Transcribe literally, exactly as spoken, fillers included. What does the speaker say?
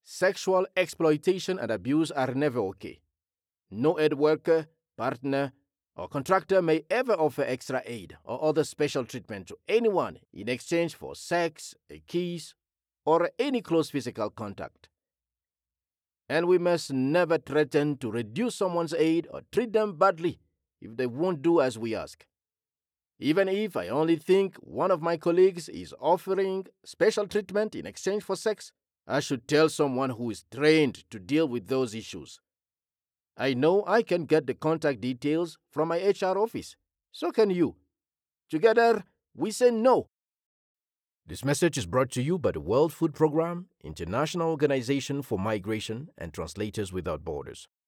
Sexual exploitation and abuse are never okay. No aid worker, partner, or contractor may ever offer extra aid or other special treatment to anyone in exchange for sex, a kiss, or any close physical contact. And we must never threaten to reduce someone's aid or treat them badly if they won't do as we ask. Even if I only think one of my colleagues is offering special treatment in exchange for sex, I should tell someone who is trained to deal with those issues. I know I can get the contact details from my H R office. So can you. Together, we say no. This message is brought to you by the World Food Programme, International Organization for Migration, and Translators Without Borders.